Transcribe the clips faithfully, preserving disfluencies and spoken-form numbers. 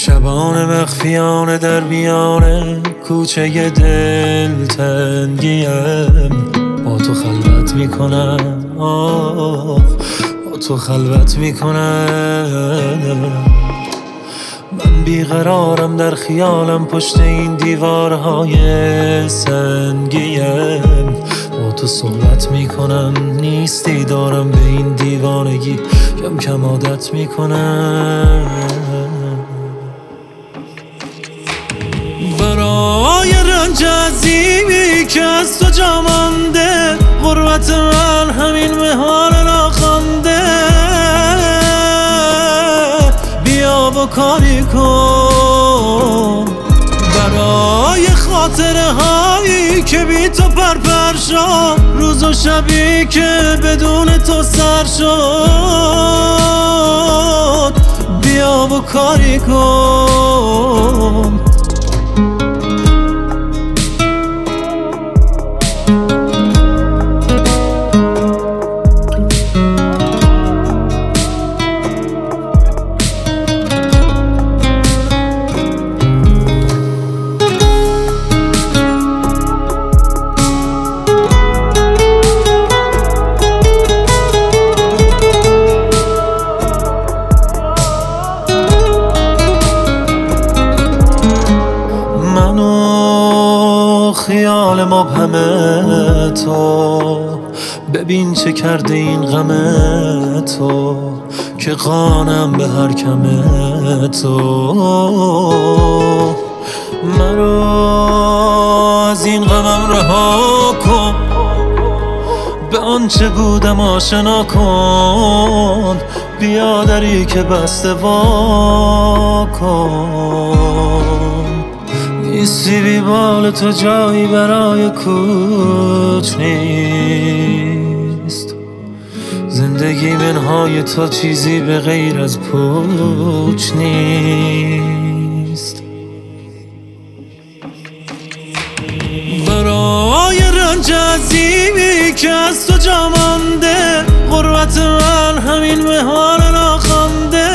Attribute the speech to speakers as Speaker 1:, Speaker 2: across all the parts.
Speaker 1: شبان مخفیانه در میانه کوچه دل تنگیم، با تو خلوت میکنم، آه با تو خلوت میکنم. من بیقرارم در خیالم پشت این دیوارهای سنگیم، با تو صحبت میکنم، نیستی دارم به این دیوانگی، کم کم عادت میکنم. برای رنج عظیمی که از تو جا مانده، غربت من همین مهار ناخوانده، بیا و کاری کن. برای خاطره هایی که بی تو پرپر شد، روز و شبی که بدون تو سر شد، بیا و کاری کن. خیال مبهم تو، ببین چه کرده این غم تو، که قانم به هر کم تو. منو از این غمم رها کن، به آنچه بودم آشنا کن، بیا دری که بسته وا کن. نیستی بی بال تو جایی برای کوچ نیست، زندگی منهای تو چیزی به غیر از پوچ نیست. برای رنج عظیمی که از تو جا مانده، غربت من همین مهار ناخوانده،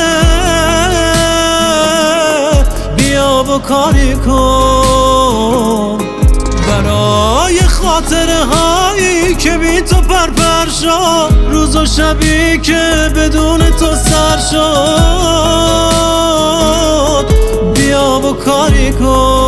Speaker 1: بیا و کاری کن. برای خاطره هایی که بی تو پرپر شد، روز و شبی که بدون تو سر شد، بیا و کاری کن.